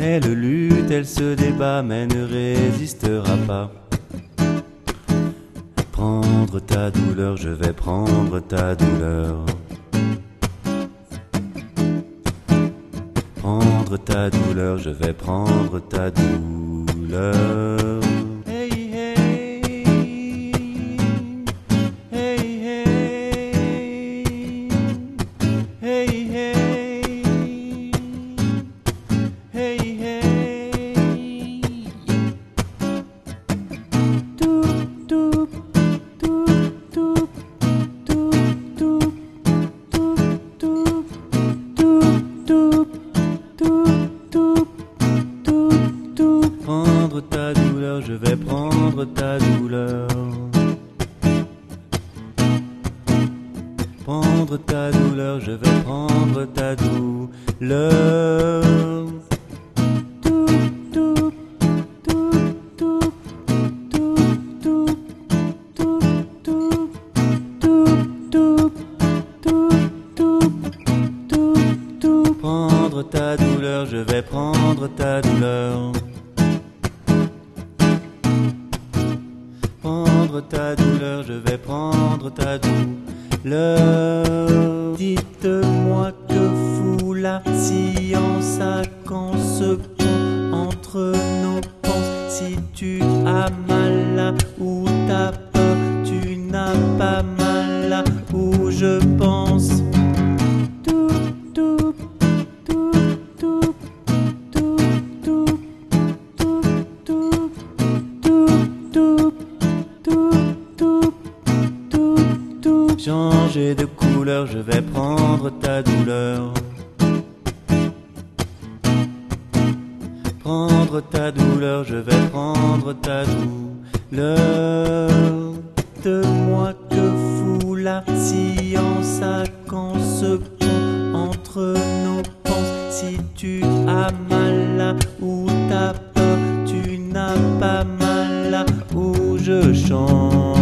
Elle lutte, elle se débat, mais ne résistera pas. Prendre ta douleur, je vais prendre ta douleur. Prendre ta douleur, je vais prendre ta douleur. Hey, hey, hey, hey, hey, hey, hey, hey. Doop, doop, doop, doop, doop, doop, doop, doop, doop, doop. Prendre ta douleur, je vais prendre ta douleur. Prendre ta douleur, je vais prendre ta douleur. Doop, doop, doop, doop, doop, doop, doop, doop, doop, doop, doop, doop. Prendre ta douleur, je vais prendre ta douleur. Prendre ta douleur, je vais prendre ta douleur. Dites-moi que fout la science à quand ce pont entre nos penses. Si tu as mal là où t'as peur, tu n'as pas mal là où je pense. Doop, doop, doop, doop, doop, doop, doop, doop, doop, doop, doop, doop, doop. Changer de couleur, je vais prendre ta douleur. Prendre ta douleur, je vais prendre ta douleur. Dites-moi que fout la science à quand ce pont entre nos penses. Si tu as mal là où t'as peur, tu n'as pas mal là où je chante.